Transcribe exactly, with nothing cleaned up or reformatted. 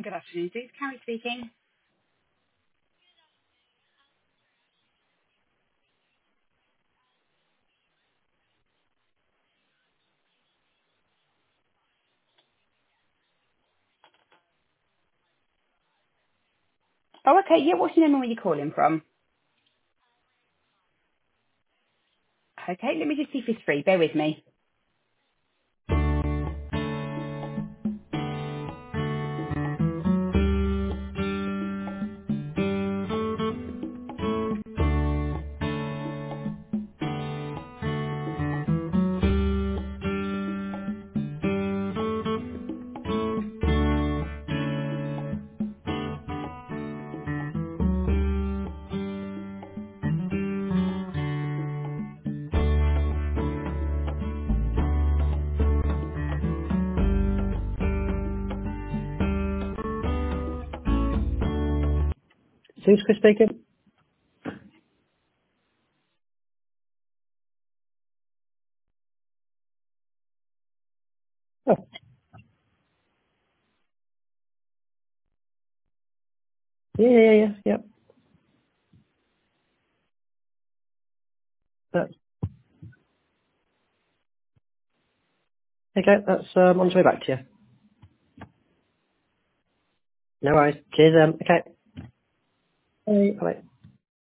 Good afternoon, Sue. Carrie speaking. Oh, okay. Yeah, what's your name and where you're calling from? Okay, let me just see if it's free. Bear with me. Who's Chris speaking? Oh, yeah, yeah, yeah, yeah. That's, okay, that's um, on its way back to you. No worries. Cheers, um, okay. Bye. Bye.